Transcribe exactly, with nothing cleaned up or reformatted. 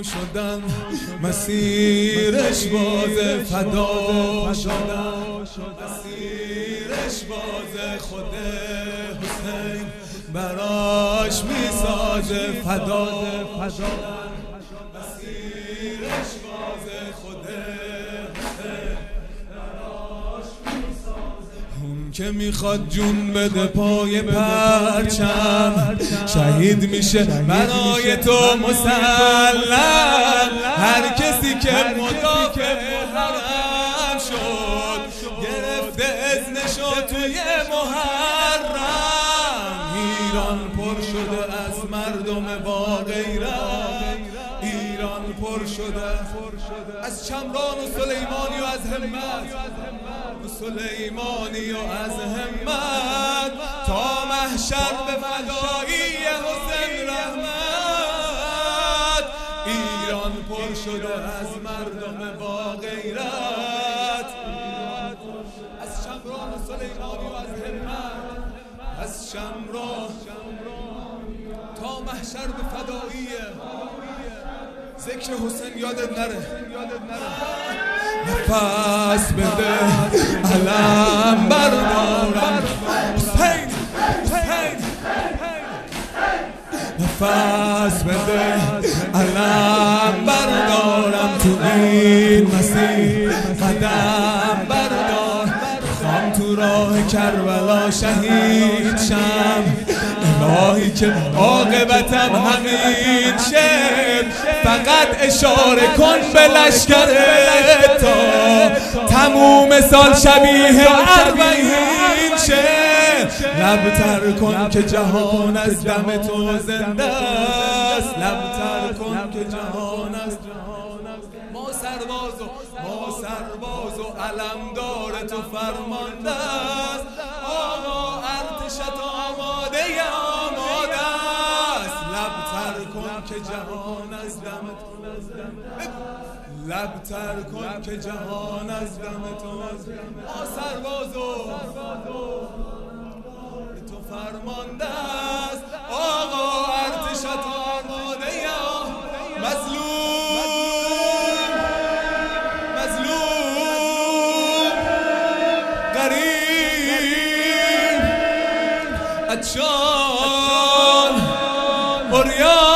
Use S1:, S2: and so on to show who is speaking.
S1: شدن، مسیرش باز فدا شدن، مسیرش باز خود حسین براش میسازه فدا شدن، مسیرش باز خود حسین براش میسازه. اون که میخواد جون بده پای پرچم، شهید میشه برای تو مسلم. هر کسی که مدافع حرم شد، گرفته اذنشو توی محرم. ایران پر شده از مردم با غیرت، ایران پر شده از چمران و سلیمانی و از همت، سلیمانی و از همت، تا محشر به فدایی حسین رحمت. ایران پر شده از مردم با غیرت، از چمران و سلیمانی و از همت، از شمران تا محشر به فدایی. ذکر حسین یادت نره، نفس بده علم بردارم حسین، حسین نفس بده علم بردارم، تو این مسیر قدم بردار. خواهم تو راه کربلا شهید شم، الهی که عاقبتم همین شه. فقط اشاره کن به لشکرت تا تموم سال شبیه اربعین شه. لب تر کن که جهان از دم تو زنده است، لب تر کن که جهان از ما سرباز و ما سرباز و علمدار تو فرمانده است. آقا ارتشت آماده آماده است، لب تر کن که جهان از دم تو، لب تر کن که جهان از دم تو. ما سرباز و تو فرمانده است. آقا ارتشت آماده مظلوم، مظلوم غریب عطشان عریان